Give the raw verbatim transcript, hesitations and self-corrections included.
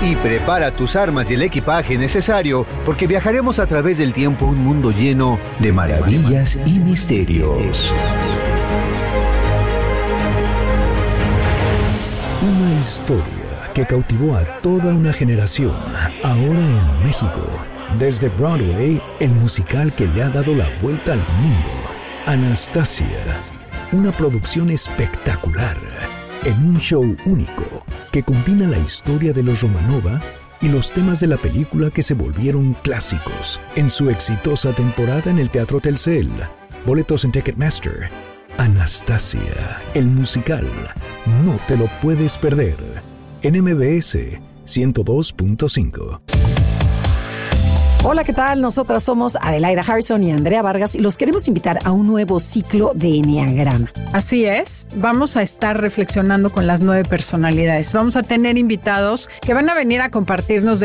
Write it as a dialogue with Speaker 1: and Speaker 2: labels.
Speaker 1: Y prepara tus armas y el equipaje necesario, porque viajaremos a través del tiempo a un mundo lleno de maravillas y misterios.
Speaker 2: Una historia que cautivó a toda una generación, ahora en México. Desde Broadway, el musical que le ha dado la vuelta al mundo. Anastasia, una producción espectacular, en un show único que combina la historia de los Romanova y los temas de la película que se volvieron clásicos en su exitosa temporada en el Teatro Telcel. Boletos en Ticketmaster. Anastasia, el musical. No te lo puedes perder. En M B S ciento dos punto cinco.
Speaker 3: Hola, ¿qué tal? Nosotras somos Adelaida Harrison y Andrea Vargas y los queremos invitar a un nuevo ciclo de Enneagrama.
Speaker 4: Así es, vamos a estar reflexionando con las nueve personalidades. Vamos a tener invitados que van a venir a compartirnos de